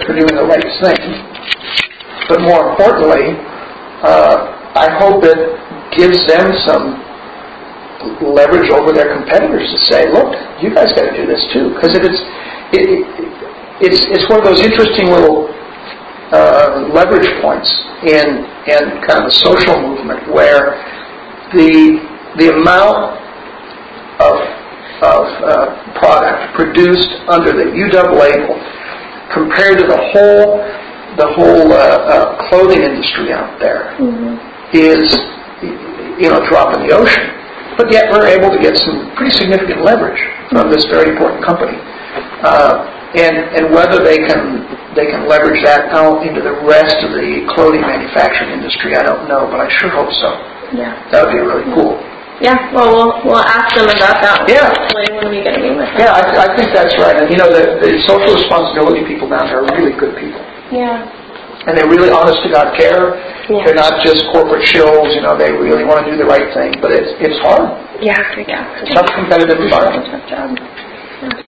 for doing the right thing. But more importantly, I hope it gives them some leverage over their competitors to say, look, you guys got to do this too. Because if it's one of those interesting little leverage points in kind of the social movement where the amount of product produced under the UW label compared to the whole clothing industry out there is a drop in the ocean. But yet we're able to get some pretty significant leverage from this very important company. And whether they can leverage that out into the rest of the clothing manufacturing industry, I don't know, but I sure hope so. Yeah. That would be really cool. Yeah, well, we'll ask them about that. Yeah. When we get to meet with them. Yeah, I think that's right. And the social responsibility people down there are really good people. Yeah. And they're really honest to God care. Yeah. They're not just corporate shills, they really want to do the right thing. But it's hard. Yeah. It's a tough competitive environment. Tough job.